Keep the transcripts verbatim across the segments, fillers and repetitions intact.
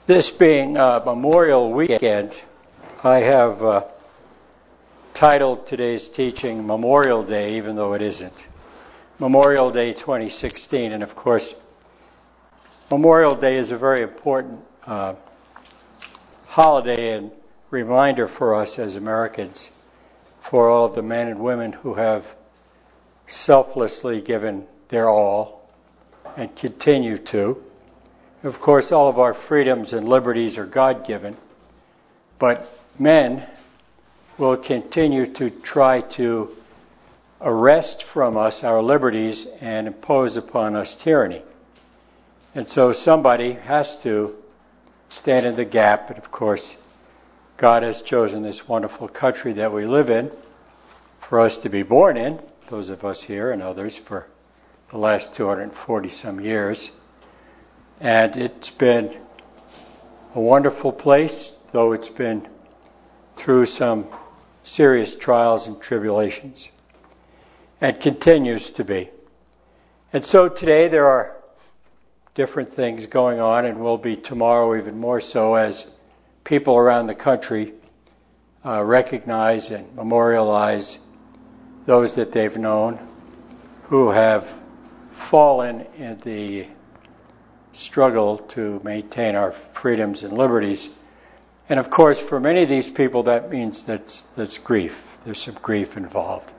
This being uh, Memorial Weekend, I have uh, titled today's teaching Memorial Day, even though it isn't. Memorial Day twenty sixteen, and of course, Memorial Day is a very important uh, holiday and reminder for us as Americans, for all of the men and women who have selflessly given their all and continue to. Of course, all of our freedoms and liberties are God-given, but men will continue to try to arrest from us our liberties and impose upon us tyranny. And so somebody has to stand in the gap, and of course, God has chosen this wonderful country that we live in for us to be born in, those of us here and others, for the last two hundred forty some years. And it's been a wonderful place, though it's been through some serious trials and tribulations, and continues to be. And so today there are different things going on, and will be tomorrow even more so, as people around the country uh, recognize and memorialize those that they've known who have fallen in the struggle to maintain our freedoms and liberties. And of course, for many of these people, that means that's, that's grief. There's some grief involved.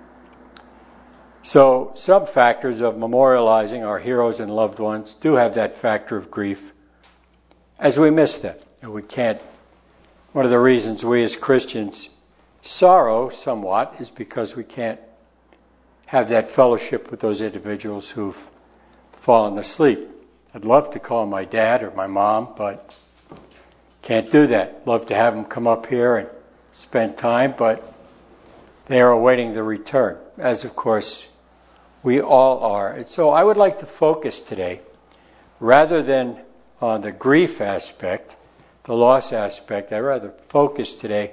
So some factors of memorializing our heroes and loved ones do have that factor of grief, as we miss them. And we can't, one of the reasons we as Christians sorrow somewhat is because we can't have that fellowship with those individuals who've fallen asleep. I'd love to call my dad or my mom, but can't do that. Love to have them come up here and spend time, but they are awaiting the return, as of course we all are. And so I would like to focus today, rather than on the grief aspect, the loss aspect, I'd rather focus today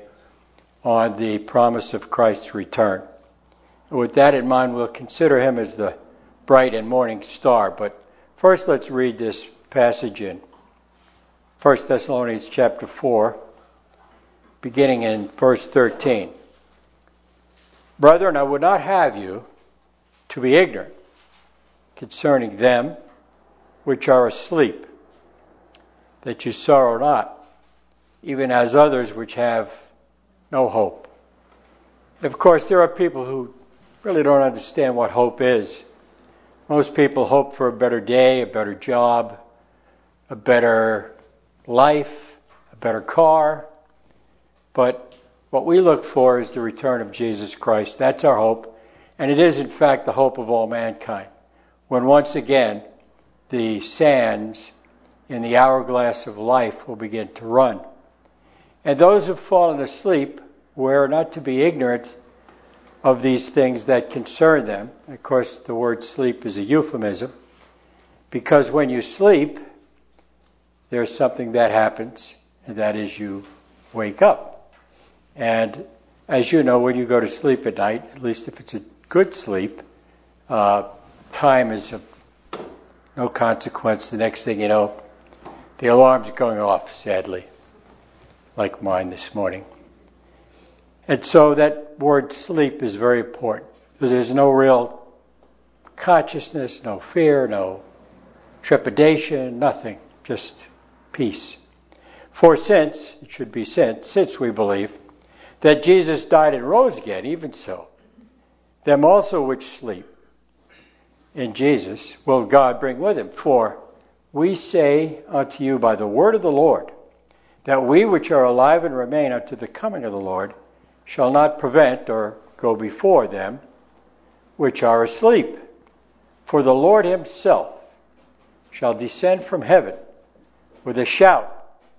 on the promise of Christ's return. And with that in mind, we'll consider him as the bright and morning star. But first, let's read this passage in First Thessalonians chapter four, beginning in verse thirteen. Brethren, I would not have you to be ignorant concerning them which are asleep, that you sorrow not, even as others which have no hope. And of course, there are people who really don't understand what hope is. Most people hope for a better day, a better job, a better life, a better car. But what we look for is the return of Jesus Christ. That's our hope. And it is, in fact, the hope of all mankind, when once again the sands in the hourglass of life will begin to run. And those who have fallen asleep, we're not to be ignorant of these things that concern them. Of course, the word sleep is a euphemism, because when you sleep, there's something that happens, and that is you wake up. And as you know, when you go to sleep at night, at least if it's a good sleep, uh, time is of no consequence. The next thing you know, the alarm's going off, sadly, like mine this morning. And so that word sleep is very important, because there's no real consciousness, no fear, no trepidation, nothing, just peace. For since, it should be since, since we believe that Jesus died and rose again, even so, them also which sleep in Jesus will God bring with him. For we say unto you by the word of the Lord, that we which are alive and remain unto the coming of the Lord shall not prevent or go before them which are asleep. For the Lord himself shall descend from heaven with a shout,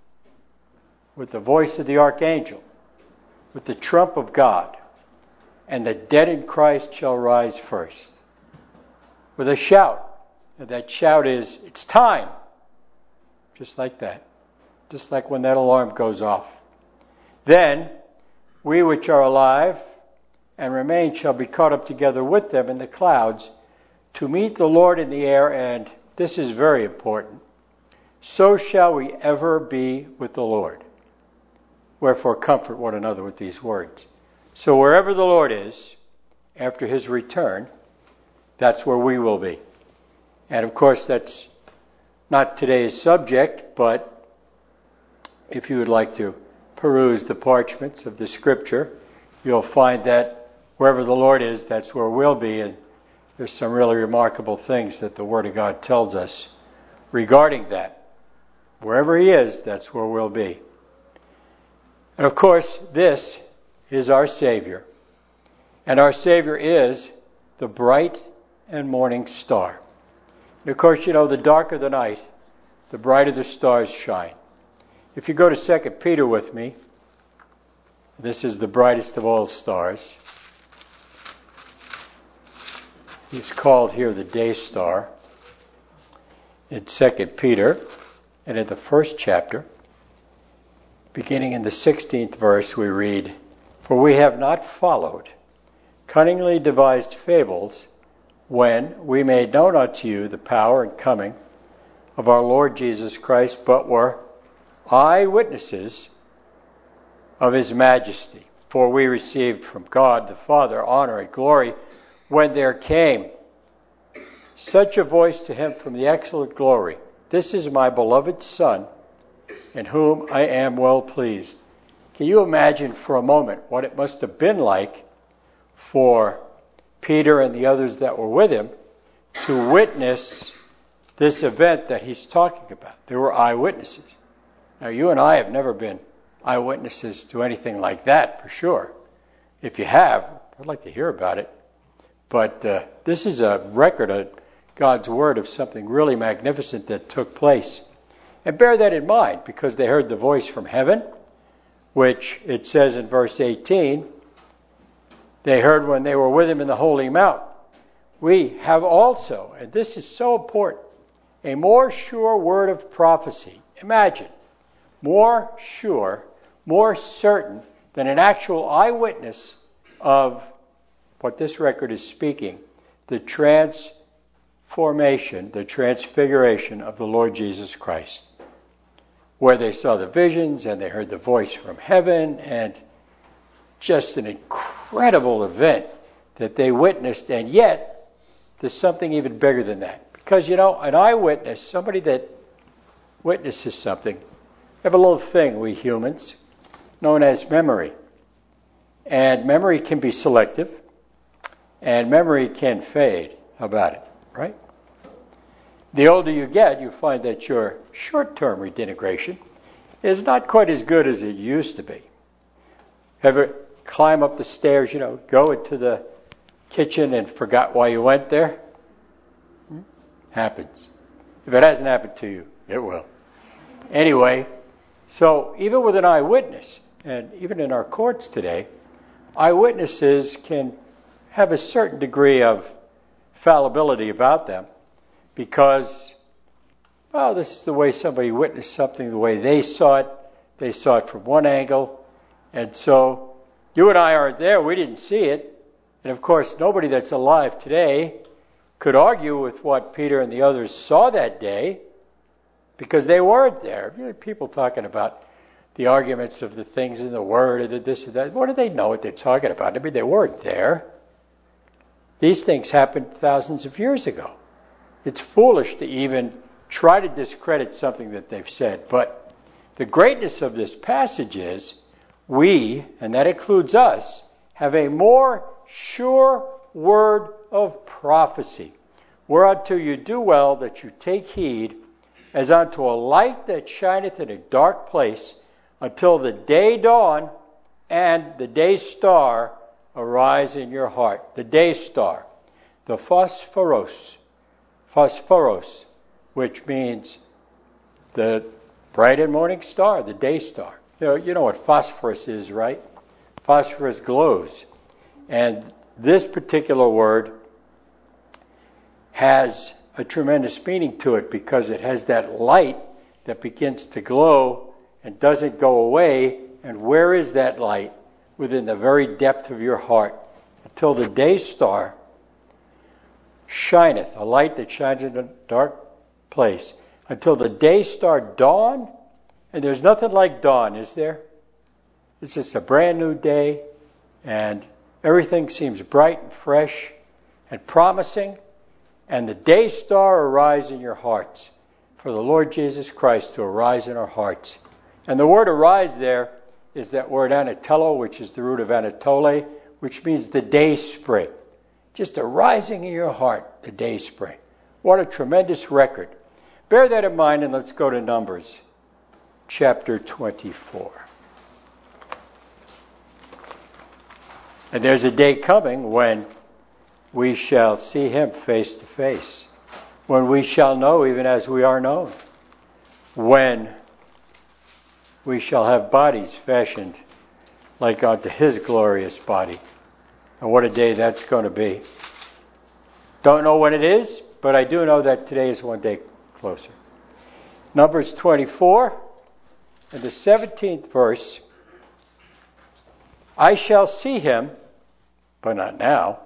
with the voice of the archangel, with the trump of God, and the dead in Christ shall rise first. With a shout. And that shout is, it's time. Just like that. Just like when that alarm goes off. Then we which are alive and remain shall be caught up together with them in the clouds to meet the Lord in the air. And this is very important, so shall we ever be with the Lord. Wherefore comfort one another with these words. So wherever the Lord is, after his return, that's where we will be. And of course, that's not today's subject, but if you would like to peruse the parchments of the Scripture, you'll find that wherever the Lord is, that's where we'll be. And there's some really remarkable things that the Word of God tells us regarding that. Wherever he is, that's where we'll be. And of course, this is our Savior. And our Savior is the bright and morning star. And of course, you know, the darker the night, the brighter the stars shine. If you go to Second Peter with me, this is the brightest of all stars. He's called here the day star. In Second Peter, and in the first chapter, beginning in the sixteenth verse, we read, "For we have not followed cunningly devised fables when we made known unto you the power and coming of our Lord Jesus Christ, but were eyewitnesses of his majesty. For we received from God the Father honor and glory when there came such a voice to him from the excellent glory, This is my beloved Son, in whom I am well pleased." Can you imagine for a moment what it must have been like for Peter and the others that were with him to witness this event that he's talking about? They were eyewitnesses. Now, you and I have never been eyewitnesses to anything like that, for sure. If you have, I'd like to hear about it. But uh, this is a record of God's Word of something really magnificent that took place. And bear that in mind, because they heard the voice from heaven, which it says in verse eighteen, they heard when they were with him in the holy mount. We have also, and this is so important, a more sure word of prophecy. Imagine, more sure, more certain than an actual eyewitness of what this record is speaking, the transformation, the transfiguration of the Lord Jesus Christ, where they saw the visions and they heard the voice from heaven, and just an incredible event that they witnessed. And yet, there's something even bigger than that. Because, you know, an eyewitness, somebody that witnesses something, we have a little thing, we humans, known as memory. And memory can be selective, and memory can fade. How about it, right? The older you get, you find that your short-term retention is not quite as good as it used to be. Ever climb up the stairs, you know, go into the kitchen and forgot why you went there? Hmm? Happens. If it hasn't happened to you, it will. Anyway, so even with an eyewitness, and even in our courts today, eyewitnesses can have a certain degree of fallibility about them because, well, this is the way somebody witnessed something, the way they saw it. They saw it from one angle. And so you and I aren't there. We didn't see it. And of course, nobody that's alive today could argue with what Peter and the others saw that day because they weren't there. You know, people talking about the arguments of the things in the Word, or the this or that. What do they know what they're talking about? I mean, they weren't there. These things happened thousands of years ago. It's foolish to even try to discredit something that they've said. But the greatness of this passage is we, and that includes us, have a more sure word of prophecy, whereunto you do well that you take heed, as unto a light that shineth in a dark place, until the day dawn and the day star arise in your heart. The day star, the phosphoros, phosphoros, which means the bright and morning star, the day star. You know, you know what phosphorus is, right? Phosphorus glows. And this particular word has a tremendous meaning to it because it has that light that begins to glow and doesn't go away. And where is that light? Within the very depth of your heart, until the day star shineth, a light that shines in a dark place, until the day star dawn. And there's nothing like dawn, is there? It's just a brand new day, and everything seems bright and fresh and promising. And the day star arise in your hearts, for the Lord Jesus Christ to arise in our hearts. And the word arise there is that word anatello, which is the root of Anatole, which means the day spring. Just arising in your heart, the day spring. What a tremendous record. Bear that in mind, and let's go to Numbers chapter twenty-four. And there's a day coming when we shall see him face to face, when we shall know even as we are known, when we shall have bodies fashioned like unto his glorious body. And what a day that's going to be. Don't know when it is, but I do know that today is one day closer. Numbers twenty-four, and the seventeenth verse. I shall see him, but not now.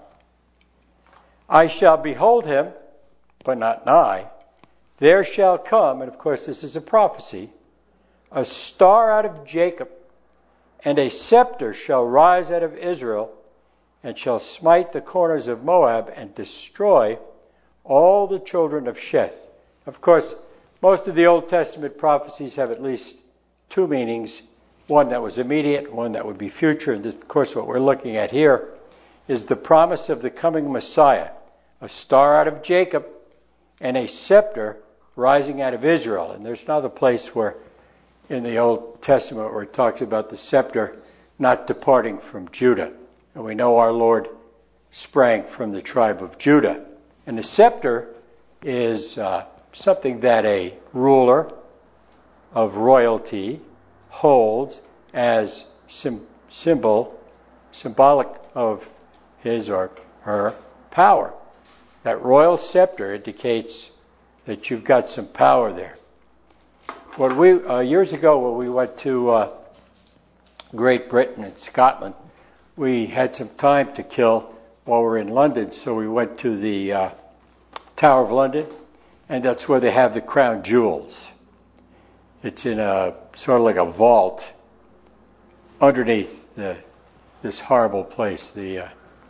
I shall behold him, but not nigh. There shall come, and of course this is a prophecy, a star out of Jacob, and a scepter shall rise out of Israel, and shall smite the corners of Moab, and destroy all the children of Sheth. Of course, most of the Old Testament prophecies have at least two meanings. One that was immediate, one that would be future. And of course what we're looking at here is the promise of the coming Messiah. A star out of Jacob and a scepter rising out of Israel. And there's another place where in the Old Testament where it talks about the scepter not departing from Judah. And we know our Lord sprang from the tribe of Judah. And the scepter is uh, something that a ruler of royalty holds as sim- symbol, symbolic of his or her power. That royal scepter indicates that you've got some power there. When we uh, years ago, when we went to uh, Great Britain and Scotland, we had some time to kill while we were in London, so we went to the uh, Tower of London, and that's where they have the crown jewels. It's in a sort of like a vault underneath the, this horrible place. The uh,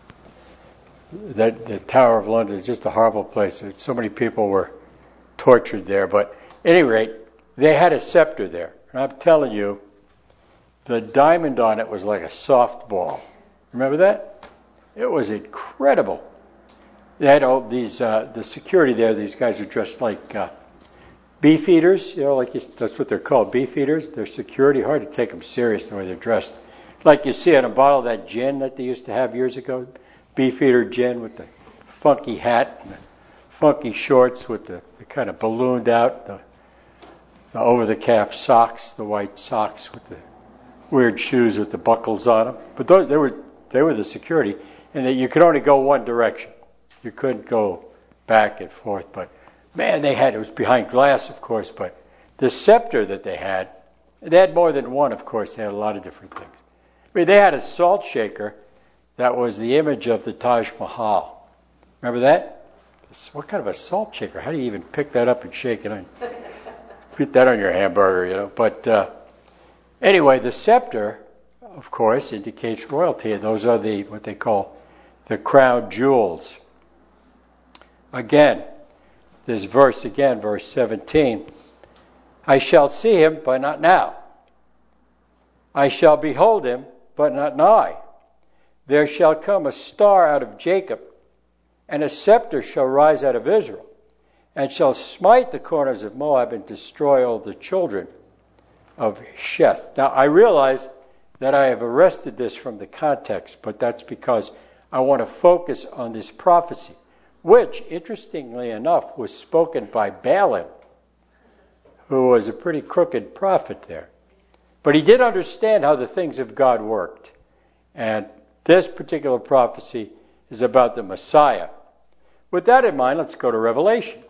that the Tower of London is just a horrible place. So many people were tortured there, but at any rate, they had a scepter there, and I'm telling you, the diamond on it was like a softball. Remember that? It was incredible. They had all these uh, the security there. These guys are dressed like Uh, Beefeaters, you know, like you, that's what they're called, beefeaters. They're security, hard to take them serious the way they're dressed. Like you see on a bottle of that gin that they used to have years ago, Beefeater gin with the funky hat and the funky shorts with the, the kind of ballooned out, the, the over-the-calf socks, the white socks with the weird shoes with the buckles on them. But those, they were they were the security, and that you could only go one direction. You couldn't go back and forth, but man, they had, it was behind glass, of course, but the scepter that they had, they had more than one, of course. They had a lot of different things. I mean, they had a salt shaker that was the image of the Taj Mahal. Remember that? What kind of a salt shaker? How do you even pick that up and shake it on? Put that on your hamburger, you know. But uh, anyway, the scepter, of course, indicates royalty, and those are the what they call the crown jewels. Again, this verse again, verse seventeen. I shall see him, but not now. I shall behold him, but not nigh. There shall come a star out of Jacob, and a scepter shall rise out of Israel, and shall smite the corners of Moab and destroy all the children of Sheth. Now, I realize that I have arrested this from the context, but that's because I want to focus on this prophecy, which, interestingly enough, was spoken by Balaam, who was a pretty crooked prophet there. But he did understand how the things of God worked. And this particular prophecy is about the Messiah. With that in mind, let's go to Revelation.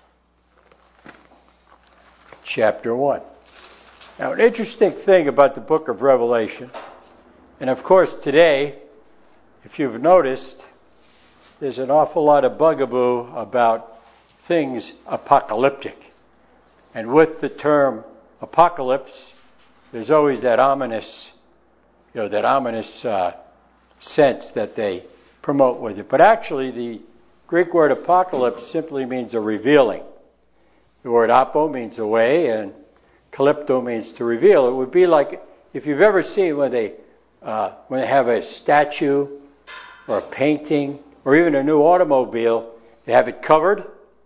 Chapter one. Now, an interesting thing about the book of Revelation, and of course today, if you've noticed, there's an awful lot of bugaboo about things apocalyptic. And with the term apocalypse, there's always that ominous, you know, that ominous uh, sense that they promote with it. But actually, the Greek word apocalypse simply means a revealing. The word apo means away, and kalypto means to reveal. It would be like if you've ever seen when they uh, when they have a statue or a painting or even a new automobile, they have it covered,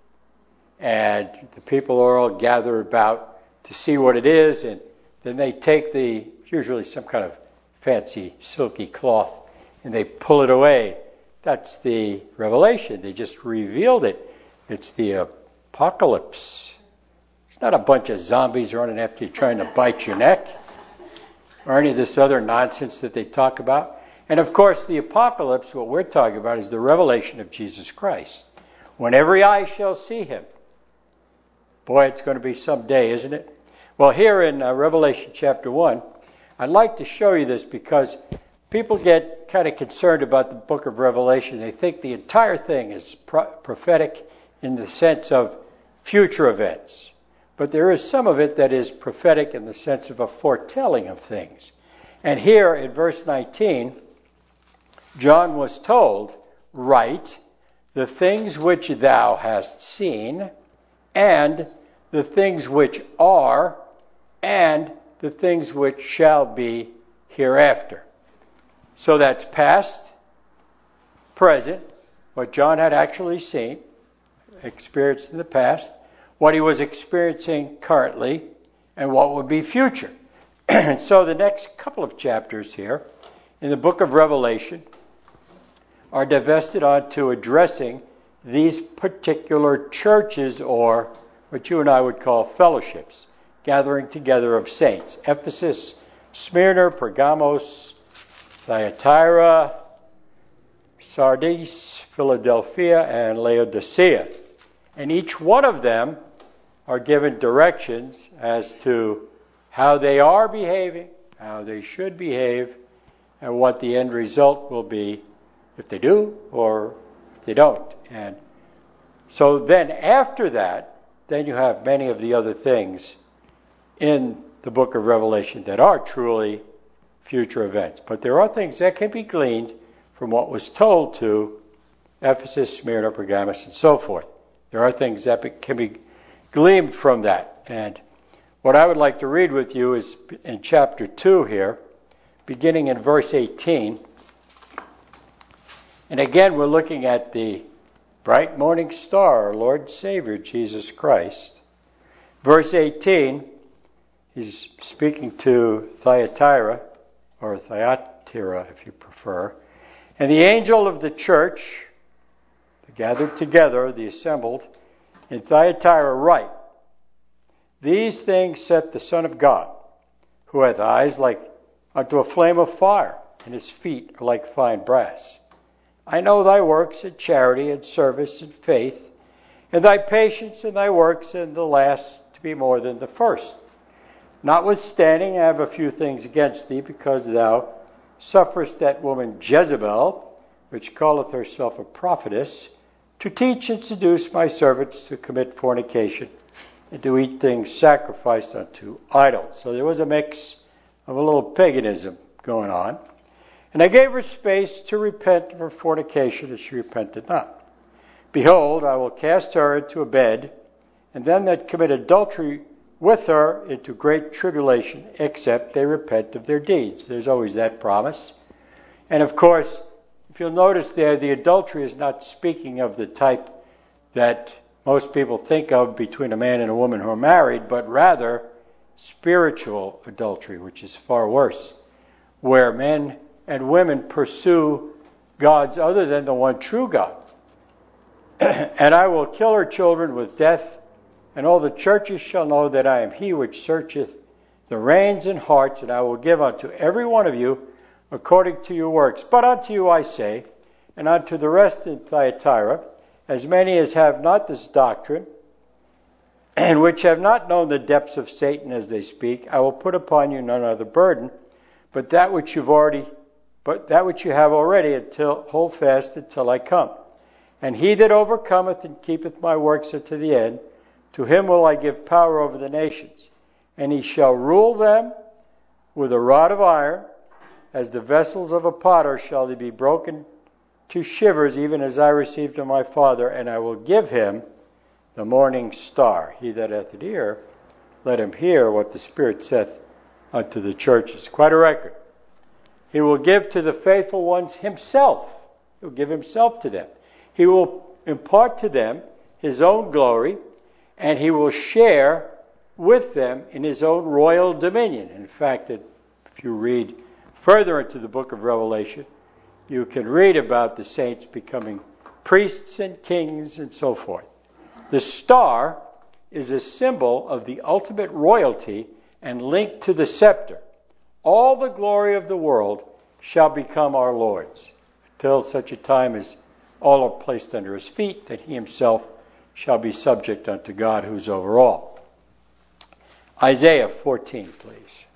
and the people are all gathered about to see what it is, and then they take the, usually some kind of fancy silky cloth, and they pull it away. That's the revelation. They just revealed it. It's the apocalypse. It's not a bunch of zombies running after you trying to bite your neck or any of this other nonsense that they talk about. And of course, the apocalypse, what we're talking about, is the revelation of Jesus Christ. When every eye shall see him. Boy, it's going to be some day, isn't it? Well, here in uh, Revelation chapter one, I'd like to show you this because people get kind of concerned about the book of Revelation. They think the entire thing is pro- prophetic in the sense of future events. But there is some of it that is prophetic in the sense of a foretelling of things. And here in verse nineteen, John was told, "Write the things which thou hast seen, and the things which are, and the things which shall be hereafter." So that's past, present, what John had actually seen, experienced in the past, what he was experiencing currently, and what would be future. And so the next couple of chapters here in the book of Revelation are divested onto addressing these particular churches, or what you and I would call fellowships, gathering together of saints. Ephesus, Smyrna, Pergamos, Thyatira, Sardis, Philadelphia, and Laodicea. And each one of them are given directions as to how they are behaving, how they should behave, and what the end result will be if they do or if they don't. And so then after that, then you have many of the other things in the book of Revelation that are truly future events. But there are things that can be gleaned from what was told to Ephesus, Smyrna, Pergamos, and so forth. There are things that can be gleaned from that. And what I would like to read with you is in chapter two here, beginning in verse eighteen. And again, we're looking at the bright morning star, our Lord and Savior, Jesus Christ. Verse eighteen, he's speaking to Thyatira, or Thyatira if you prefer. "And the angel of the church," the gathered together, the assembled, "in Thyatira write, These things saith the Son of God, who hath eyes like unto a flame of fire, and his feet are like fine brass. I know thy works and charity and service and faith, and thy patience and thy works, and the last to be more than the first. Notwithstanding, I have a few things against thee, because thou sufferest that woman Jezebel, which calleth herself a prophetess, to teach and seduce my servants to commit fornication, and to eat things sacrificed unto idols." So there was a mix of a little paganism going on. "And I gave her space to repent of her fornication, and she repented not. Behold, I will cast her into a bed, and them that commit adultery with her into great tribulation, except they repent of their deeds." There's always that promise. And of course, if you'll notice there, the adultery is not speaking of the type that most people think of between a man and a woman who are married, but rather spiritual adultery, which is far worse, where men and women pursue gods other than the one true God. "And I will kill her children with death, and all the churches shall know that I am he which searcheth the reins and hearts, and I will give unto every one of you according to your works. But unto you I say, and unto the rest in Thyatira, as many as have not this doctrine, and which have not known the depths of Satan as they speak, I will put upon you none other burden, but that which you've already, but that which you have already, until hold fast until I come. And he that overcometh and keepeth my works unto the end, To him will I give power over the nations, and he shall rule them with a rod of iron. As the vessels of a potter shall they be broken to shivers, even as I received of my Father, and I will give him the morning star. He that hath an ear, let him hear what the Spirit saith unto the churches. Quite a record. He will give to the faithful ones himself. He will give himself to them. He will impart to them his own glory, and he will share with them in his own royal dominion. In fact, if you read further into the book of Revelation, you can read about the saints becoming priests and kings and so forth. The star is a symbol of the ultimate royalty and linked to the scepter. All the glory of the world shall become our Lord's, till such a time as all are placed under his feet, that he himself shall be subject unto God, who's over all. Isaiah fourteen, please.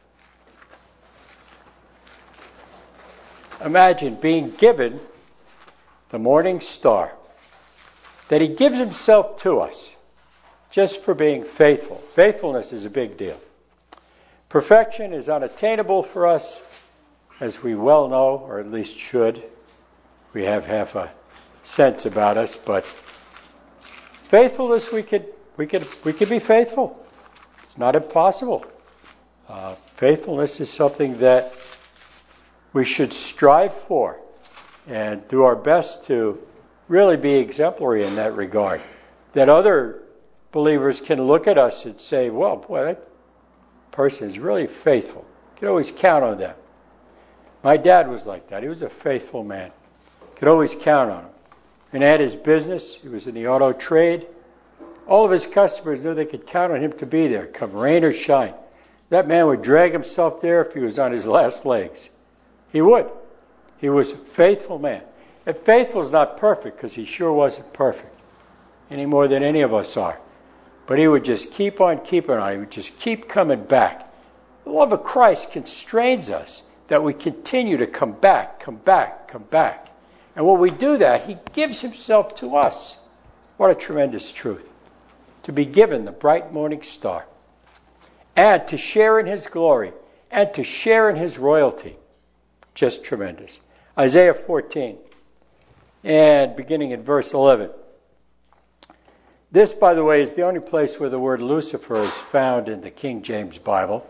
Imagine being given the morning star, that he gives himself to us just for being faithful. Faithfulness is a big deal. Perfection is unattainable for us, as we well know, or at least should. We have half a sense about us, but faithfulness, we could, we could, we could be faithful. It's not impossible. Uh, faithfulness is something that we should strive for and do our best to really be exemplary in that regard. That other believers can look at us and say, well, boy, that person is really faithful. You can always count on them. My dad was like that. He was a faithful man. You could always count on him. And at his business, he was in the auto trade. All of his customers knew they could count on him to be there, come rain or shine. That man would drag himself there if he was on his last legs. He would. He was a faithful man. And faithful is not perfect, because he sure wasn't perfect, any more than any of us are. But he would just keep on keeping on. He would just keep coming back. The love of Christ constrains us that we continue to come back, come back, come back. And when we do that, he gives himself to us. What a tremendous truth. To be given the bright morning star. And to share in his glory. And to share in his royalty. Just tremendous. Isaiah fourteen. And beginning in verse eleven. This, by the way, is the only place where the word Lucifer is found in the King James Bible.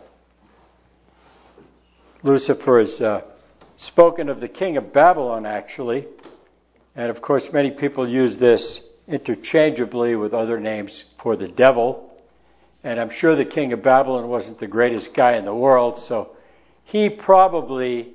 Lucifer is uh, spoken of the king of Babylon, actually. And, of course, many people use this interchangeably with other names for the devil. And I'm sure the king of Babylon wasn't the greatest guy in the world, so he probably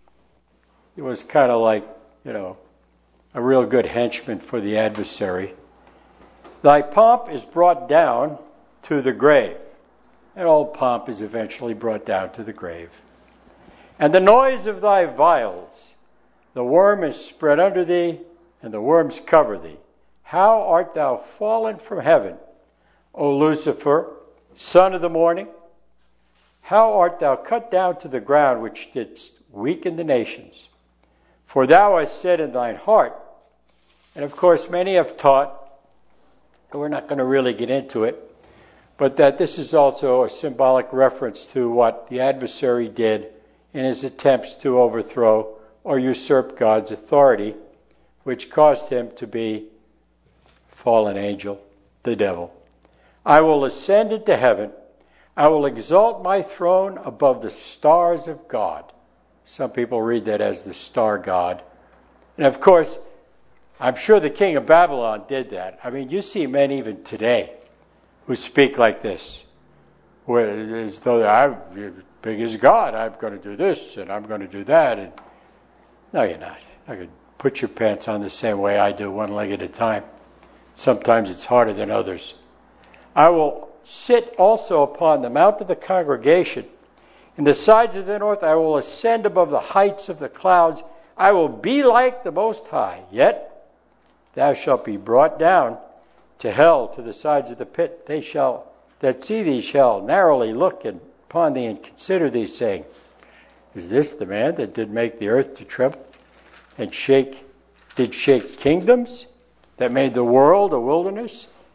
was kind of like, you know, a real good henchman for the adversary. Thy pomp is brought down to the grave. And all pomp is eventually brought down to the grave. And the noise of thy vials, the worm is spread under thee, and the worms cover thee. How art thou fallen from heaven, O Lucifer, son of the morning? How art thou cut down to the ground, which didst weaken the nations? For thou hast said in thine heart, and of course many have taught, and we're not going to really get into it, but that this is also a symbolic reference to what the adversary did in his attempts to overthrow or usurp God's authority, which caused him to be fallen angel, the devil. I will ascend into heaven. I will exalt my throne above the stars of God. Some people read that as the star god. And of course, I'm sure the king of Babylon did that. I mean, you see men even today who speak like this, where as though I'm big as God. I'm going to do this and I'm going to do that. And no, you're not. I could put your pants on the same way I do, one leg at a time. Sometimes it's harder than others. I will sit also upon the mount of the congregation. In the sides of the north I will ascend above the heights of the clouds. I will be like the Most High. Yet thou shalt be brought down to hell, to the sides of the pit. They shall that see thee shall narrowly look upon thee and consider thee, saying, is this the man that did make the earth to tremble and shake, did shake kingdoms, that made the world a wilderness,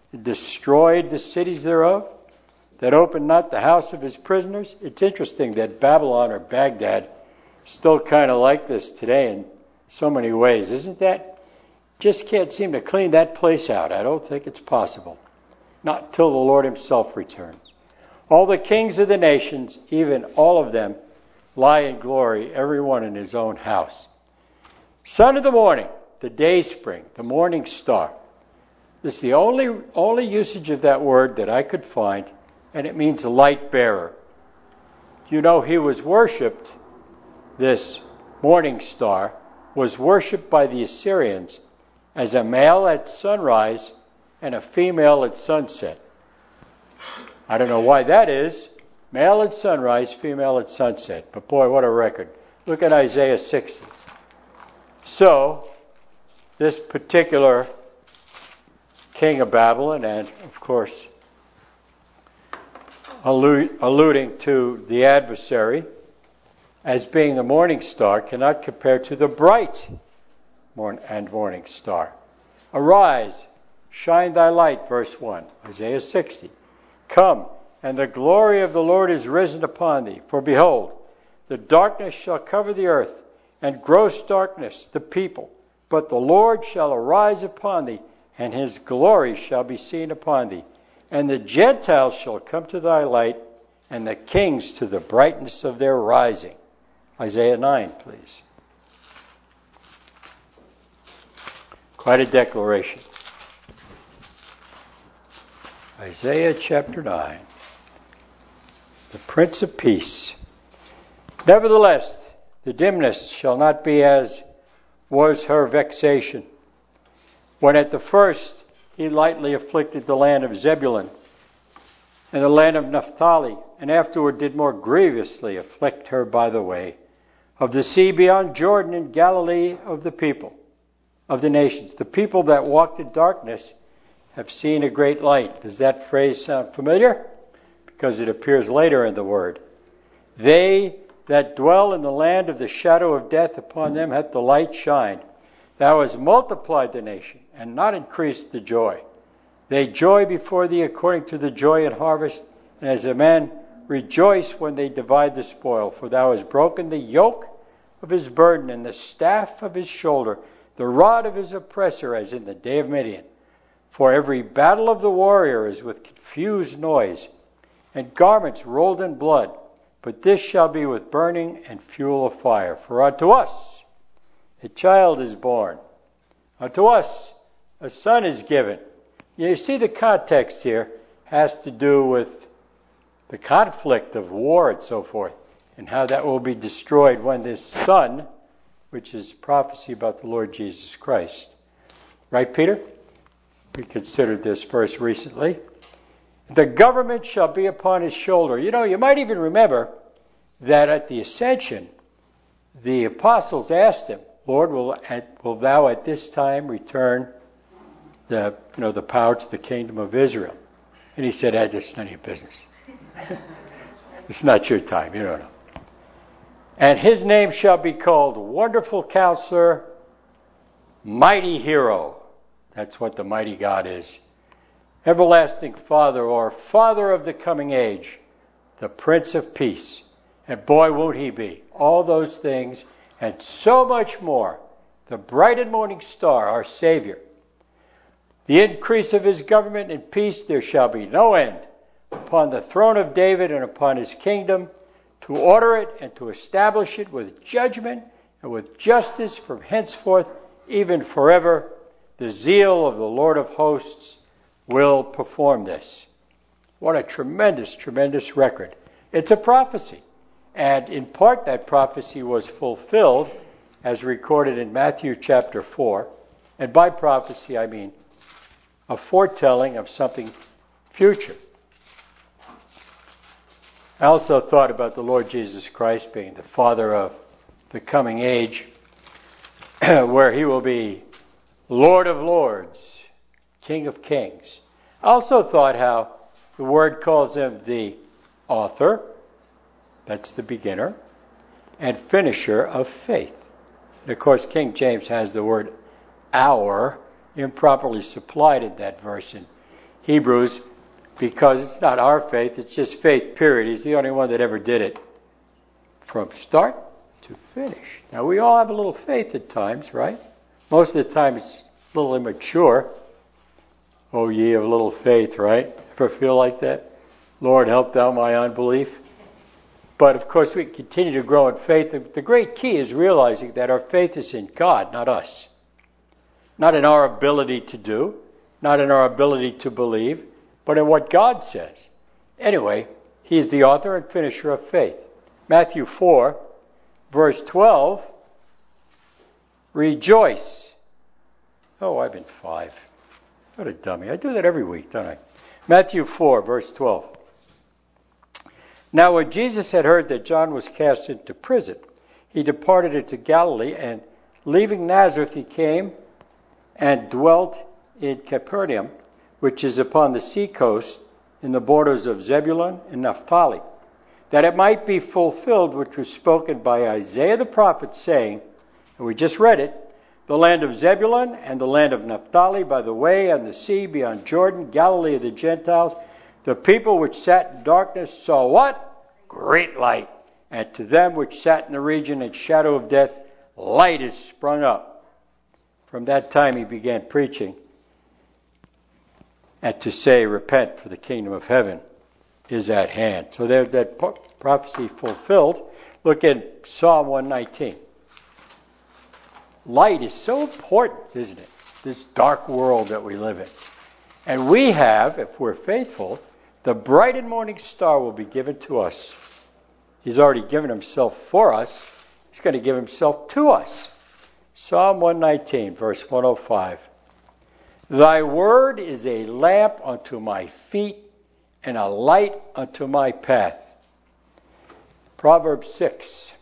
and destroyed the cities thereof, that opened not the house of his prisoners. It's interesting that Babylon or Baghdad is still kind of like this today in so many ways, isn't that? Just can't seem to clean that place out. I don't think it's possible. Not till the Lord himself returns. All the kings of the nations, even all of them, lie in glory, every one in his own house. Son of the morning, the day spring, the morning star. This is the only, only usage of that word that I could find, and it means light bearer. You know, he was worshipped, this morning star, was worshipped by the Assyrians as a male at sunrise and a female at sunset. I don't know why that is. Male at sunrise, female at sunset. But boy, what a record. Look at Isaiah sixty. So, this particular king of Babylon, and of course, allude, alluding to the adversary as being the morning star, cannot compare to the bright morn and morning star. Arise, shine thy light, verse one, Isaiah sixty. Come, and the glory of the Lord is risen upon thee. For behold, the darkness shall cover the earth, and gross darkness the people. But the Lord shall arise upon thee, and his glory shall be seen upon thee. And the Gentiles shall come to thy light, and the kings to the brightness of their rising. Isaiah nine, please. Quite a declaration. Isaiah chapter nine. The Prince of Peace. Nevertheless, the dimness shall not be as was her vexation, when at the first he lightly afflicted the land of Zebulun and the land of Naphtali, and afterward did more grievously afflict her by the way of the sea beyond Jordan in Galilee of the people, of the nations. The people that walked in darkness have seen a great light. Does that phrase sound familiar? Because it appears later in the word. They that dwell in the land of the shadow of death, upon them hath the light shined. Thou hast multiplied the nation, and not increased the joy. They joy before thee according to the joy in harvest, and as a man rejoice when they divide the spoil. For thou hast broken the yoke of his burden, and the staff of his shoulder, the rod of his oppressor, as in the day of Midian. For every battle of the warrior is with confused noise, and garments rolled in blood. But this shall be with burning and fuel of fire. For unto us a child is born. Unto us a son is given. You see, the context here has to do with the conflict of war and so forth, and how that will be destroyed when this son, which is prophecy about the Lord Jesus Christ. Right, Peter? We considered this verse recently. The government shall be upon his shoulder. You know, you might even remember that at the ascension, the apostles asked him, Lord, will, at, will thou at this time return the, you know, the power to the kingdom of Israel? And he said, ah, that's none of your business. It's not your time, you don't know. And his name shall be called Wonderful Counselor, Mighty Hero. That's what the mighty God is. Everlasting Father, or Father of the coming age, the Prince of Peace. And boy, won't he be. All those things and so much more. The bright and morning star, our Savior. The increase of his government and peace there shall be no end upon the throne of David and upon his kingdom, to order it and to establish it with judgment and with justice from henceforth, even forever. The zeal of the Lord of hosts will perform this. What a tremendous, tremendous record. It's a prophecy. And in part that prophecy was fulfilled as recorded in Matthew chapter four. And by prophecy I mean a foretelling of something future. I also thought about the Lord Jesus Christ being the Father of the coming age, where he will be Lord of Lords, King of Kings. I also thought how the word calls him the author, that's the beginner, and finisher of faith. And of course, King James has the word our improperly supplied in that verse in, Hebrews, because it's not our faith, it's just faith, period. He's the only one that ever did it from start to finish. Now, we all have a little faith at times, right? Most of the time it's a little immature. Oh, ye of little faith, right? Ever feel like that? Lord, help thou my unbelief. But, of course, we continue to grow in faith. The, the great key is realizing that our faith is in God, not us. Not in our ability to do, not in our ability to believe, but in what God says. Anyway, He is the author and finisher of faith. Matthew four, verse twelve, rejoice. Oh, I've been five. What a dummy. I do that every week, don't I? Matthew four, verse twelve. Now when Jesus had heard that John was cast into prison, he departed into Galilee, and leaving Nazareth he came and dwelt in Capernaum, which is upon the sea coast, in the borders of Zebulun and Naphtali, that it might be fulfilled which was spoken by Isaiah the prophet, saying, and we just read it, the land of Zebulun and the land of Naphtali by the way and the sea beyond Jordan, Galilee of the Gentiles, the people which sat in darkness saw what? Great light. And to them which sat in the region and shadow of death, light is sprung up. From that time he began preaching and to say, repent, for the kingdom of heaven is at hand. So there's that prophecy fulfilled. Look at Psalm one nineteen. Light is so important, isn't it? This dark world that we live in. And we have, if we're faithful, the bright and morning star will be given to us. He's already given himself for us. He's going to give himself to us. Psalm one nineteen, verse one oh five. Thy word is a lamp unto my feet and a light unto my path. Proverbs six.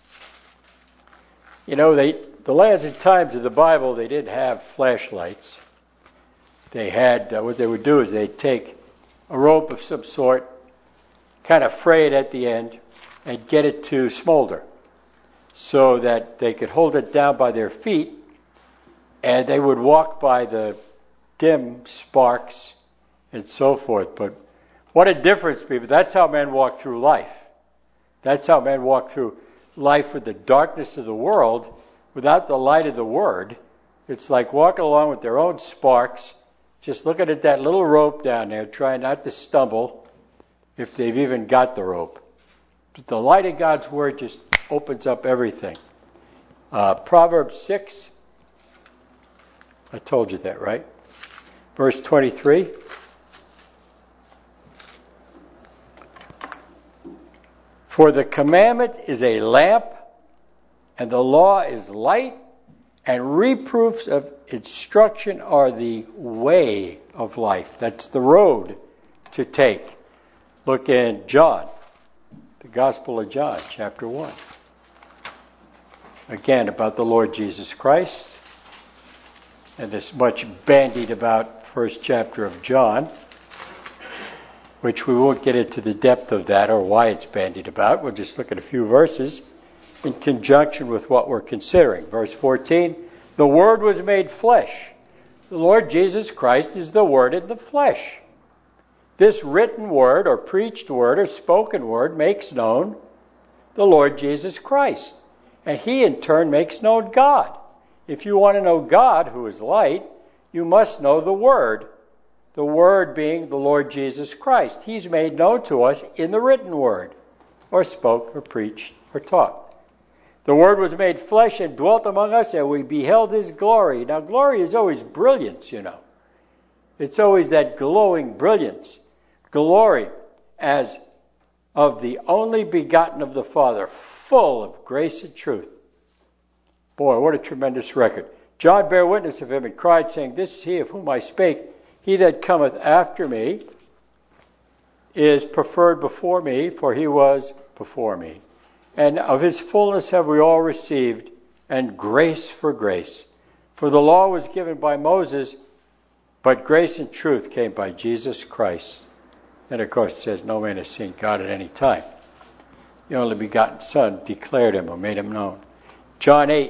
You know, they, the lands and times of the Bible, they didn't have flashlights. They had, uh, what they would do is they'd take a rope of some sort, kind of fray it at the end, and get it to smolder, so that they could hold it down by their feet, and they would walk by the dim sparks and so forth. But what a difference, people. That's how men walk through life. That's how men walk through life with the darkness of the world without the light of the Word. It's like walking along with their own sparks, just looking at that little rope down there, trying not to stumble if they've even got the rope. But the light of God's Word just opens up everything. Uh, Proverbs six. I told you that, right? Verse twenty-three. For the commandment is a lamp, and the law is light, and reproofs of instruction are the way of life. That's the road to take. Look in John, the Gospel of John, chapter one. Again, about the Lord Jesus Christ. And this much bandied about first chapter of John, which we won't get into the depth of that or why it's bandied about. We'll just look at a few verses in conjunction with what we're considering. Verse fourteen, the Word was made flesh. The Lord Jesus Christ is the Word in the flesh. This written word or preached word or spoken word makes known the Lord Jesus Christ. And He in turn makes known God. If you want to know God, who is light, you must know the Word. The Word being the Lord Jesus Christ. He's made known to us in the written word, or spoke, or preached, or taught. The Word was made flesh and dwelt among us, and we beheld His glory. Now, glory is always brilliance, you know. It's always that glowing brilliance. Glory as of the only begotten of the Father, full of grace and truth. Boy, what a tremendous record. John bare witness of Him and cried, saying, this is He of whom I spake. He that cometh after me is preferred before me, for He was before me. And of His fullness have we all received, and grace for grace. For the law was given by Moses, but grace and truth came by Jesus Christ. And of course it says, no man has seen God at any time. The only begotten Son declared Him or made Him known. John eight.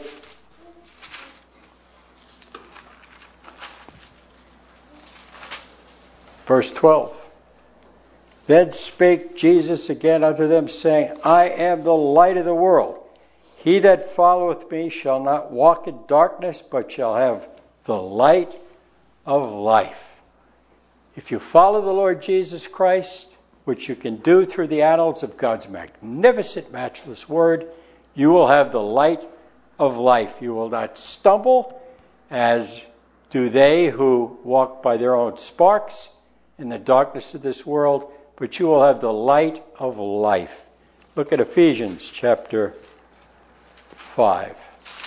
Verse twelve. Then spake Jesus again unto them, saying, I am the light of the world. He that followeth me shall not walk in darkness, but shall have the light of life. If you follow the Lord Jesus Christ, which you can do through the annals of God's magnificent, matchless word, you will have the light of life. You will not stumble, as do they who walk by their own sparks in the darkness of this world, but you will have the light of life. Look at Ephesians chapter five.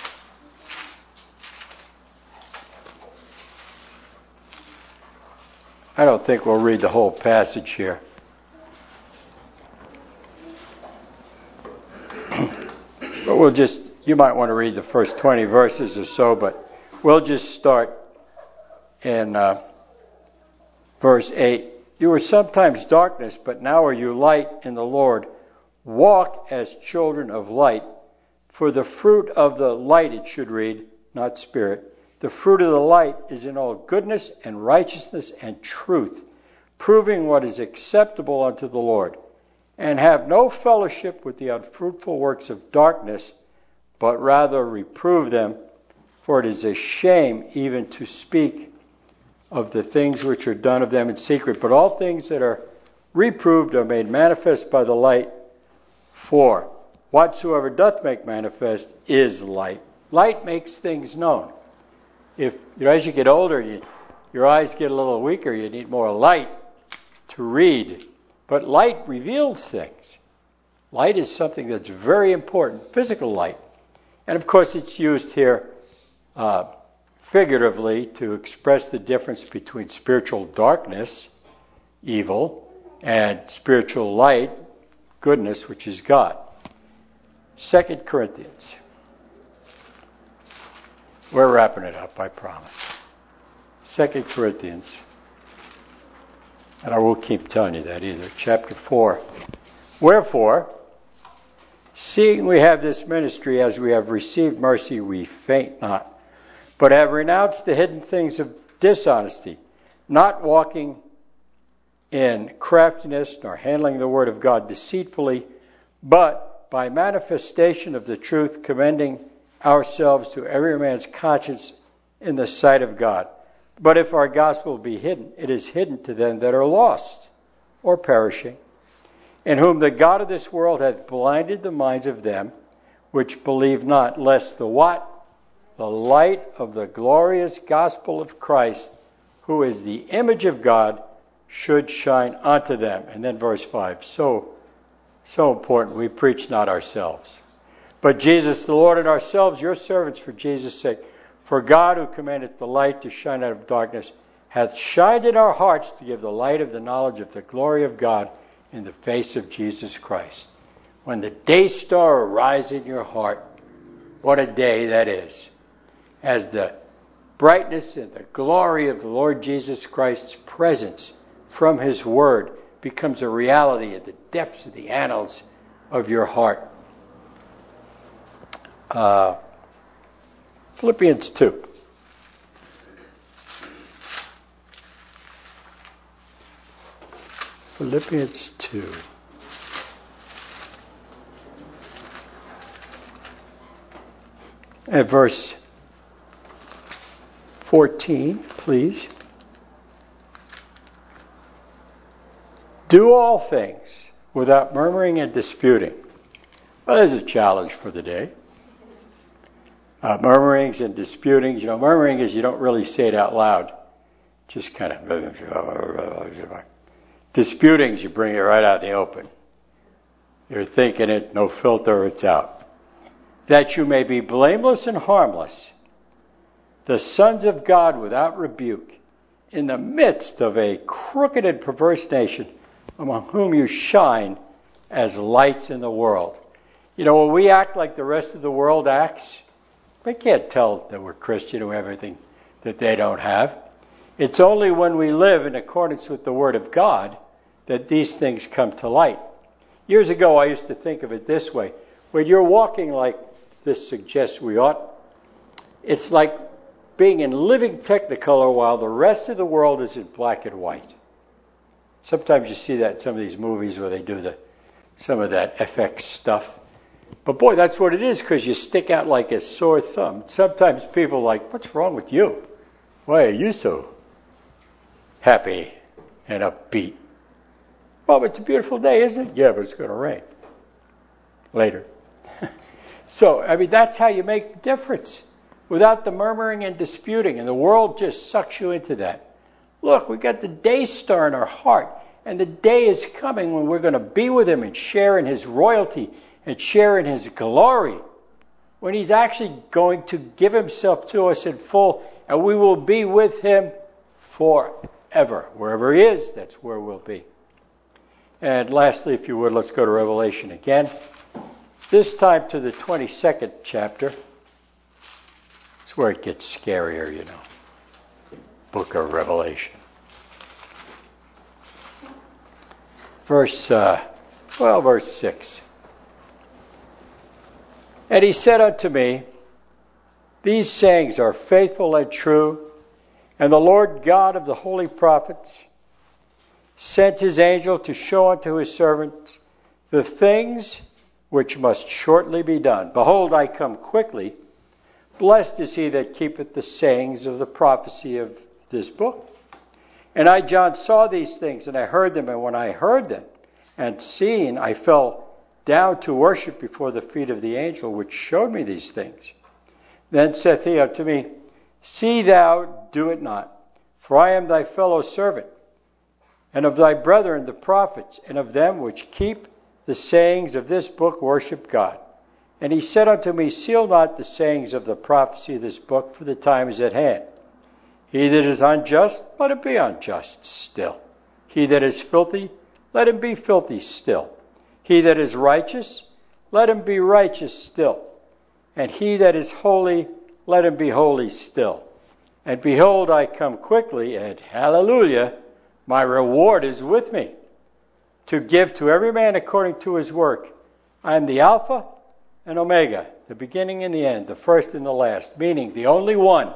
I don't think we'll read the whole passage here. But we'll just, you might want to read the first twenty verses or so, but we'll just start in uh, verse eight. You were sometimes darkness, but now are you light in the Lord. Walk as children of light. For the fruit of the light, it should read, not spirit. The fruit of the light is in all goodness and righteousness and truth, proving what is acceptable unto the Lord. And have no fellowship with the unfruitful works of darkness, but rather reprove them. For it is a shame even to speak of the things which are done of them in secret. But all things that are reproved are made manifest by the light. For whatsoever doth make manifest is light. Light makes things known. If you know, as you get older, you, your eyes get a little weaker, you need more light to read. But light reveals things. Light is something that's very important, physical light. And of course it's used here uh, figuratively to express the difference between spiritual darkness, evil, and spiritual light, goodness, which is God. Second Corinthians. We're wrapping it up, I promise. Second Corinthians. And I won't keep telling you that either. Chapter four. Wherefore, seeing we have this ministry, as we have received mercy, we faint not, but have renounced the hidden things of dishonesty, not walking in craftiness, nor handling the word of God deceitfully, but by manifestation of the truth, commending ourselves to every man's conscience in the sight of God. But if our gospel be hidden, it is hidden to them that are lost or perishing, in whom the God of this world hath blinded the minds of them which believe not, lest the what? The light of the glorious gospel of Christ, who is the image of God, should shine unto them. And then verse five, so, so important, we preach not ourselves, but Jesus the Lord, and ourselves your servants for Jesus' sake. For God, who commandeth the light to shine out of darkness, hath shined in our hearts to give the light of the knowledge of the glory of God in the face of Jesus Christ. When the day star arises in your heart, what a day that is. As the brightness and the glory of the Lord Jesus Christ's presence from His Word becomes a reality at the depths of the annals of your heart. Uh, Philippians two. Philippians two. At verse fourteen, please. Do all things without murmuring and disputing. Well, there's a challenge for the day. Uh, murmurings and disputings. You know, murmuring is you don't really say it out loud. Just kind of... Disputings, you bring it right out in the open. You're thinking it, no filter, it's out. That you may be blameless and harmless, the sons of God without rebuke, in the midst of a crooked and perverse nation, among whom you shine as lights in the world. You know, when we act like the rest of the world acts, they can't tell that we're Christian or everything that they don't have. It's only when we live in accordance with the Word of God that these things come to light. Years ago, I used to think of it this way. When you're walking like this suggests we ought, it's like being in living Technicolor while the rest of the world is in black and white. Sometimes you see that in some of these movies where they do the some of that F X stuff. But boy, that's what it is, because you stick out like a sore thumb. Sometimes people are like, what's wrong with you? Why are you so happy and upbeat? Well, it's a beautiful day, isn't it? Yeah, but it's going to rain later. So, I mean, that's how you make the difference. Without the murmuring and disputing. And the world just sucks you into that. Look, we've got the day star in our heart. And the day is coming when we're going to be with Him and share in His royalty and share in His glory. When He's actually going to give Himself to us in full. And we will be with Him forever. Wherever He is, that's where we'll be. And lastly, if you would, let's go to Revelation again. This time to the twenty-second chapter. It's where it gets scarier, you know. Book of Revelation. Verse, uh, well, verse six. And He said unto me, these sayings are faithful and true, and the Lord God of the holy prophets sent His angel to show unto His servants the things which must shortly be done. Behold, I come quickly. Blessed is he that keepeth the sayings of the prophecy of this book. And I, John, saw these things, and I heard them. And when I heard them and seen, I fell down to worship before the feet of the angel which showed me these things. Then saith he unto me, see thou do it not, for I am thy fellow servant, and of thy brethren the prophets, and of them which keep the sayings of this book worship God. And he said unto me, seal not the sayings of the prophecy of this book, for the time is at hand. He that is unjust, let him be unjust still. He that is filthy, let him be filthy still. He that is righteous, let him be righteous still. And he that is holy, let him be holy still. And behold, I come quickly, and hallelujah, my reward is with me, to give to every man according to his work. I am the Alpha and Omega, the beginning and the end, the first and the last, meaning the only one.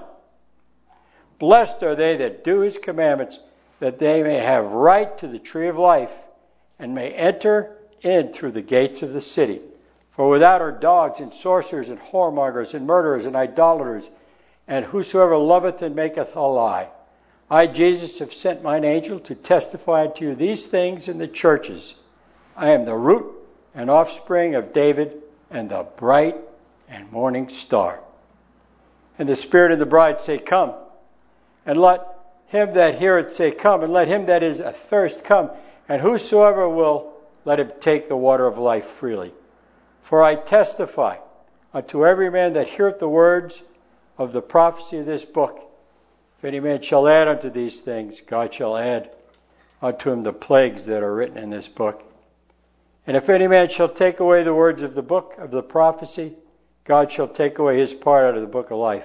Blessed are they that do His commandments, that they may have right to the tree of life, and may enter in through the gates of the city. For without are dogs, and sorcerers, and whoremongers, and murderers, and idolaters, and whosoever loveth and maketh a lie. I, Jesus, have sent mine angel to testify unto you these things in the churches. I am the root and offspring of David, and the bright and morning star. And the Spirit and the bride say, come. And let him that heareth say, come. And let him that is athirst come. And whosoever will, let him take the water of life freely. For I testify unto every man that heareth the words of the prophecy of this book. If any man shall add unto these things, God shall add unto him the plagues that are written in this book. And if any man shall take away the words of the book of the prophecy, God shall take away his part out of the book of life,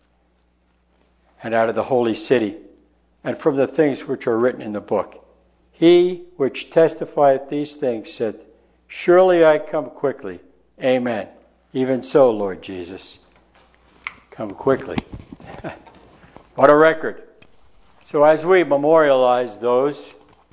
and out of the holy city, and from the things which are written in the book. He which testifieth these things saith, surely I come quickly. Amen. Even so, Lord Jesus, come quickly. What a record. So as we memorialize those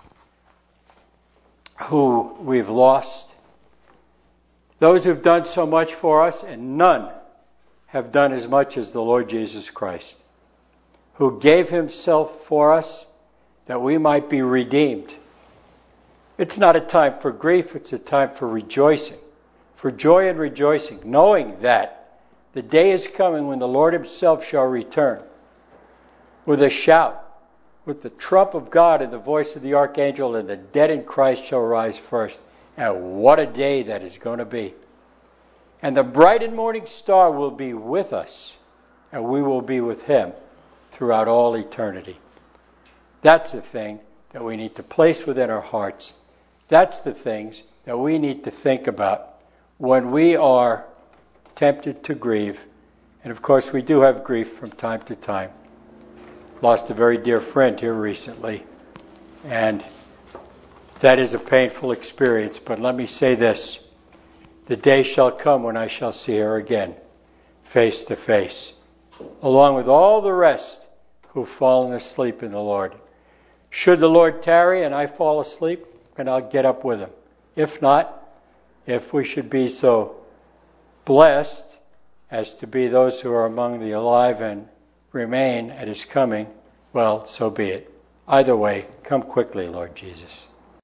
who we've lost, those who've done so much for us, and none have done as much as the Lord Jesus Christ, who gave Himself for us that we might be redeemed. It's not a time for grief, it's a time for rejoicing, for joy and rejoicing, knowing that the day is coming when the Lord Himself shall return with a shout, with the trump of God and the voice of the archangel, and the dead in Christ shall rise first. And what a day that is going to be. And the bright and morning star will be with us, and we will be with Him throughout all eternity. That's the thing that we need to place within our hearts. That's the things that we need to think about when we are tempted to grieve. And of course we do have grief from time to time. Lost a very dear friend here recently, and that is a painful experience. But let me say this: the day shall come when I shall see her again, face to face, along with all the rest who've fallen asleep in the Lord. Should the Lord tarry and I fall asleep, and I'll get up with him. If not, if we should be so blessed as to be those who are among the alive and remain at his coming, well, so be it. Either way, come quickly, Lord Jesus.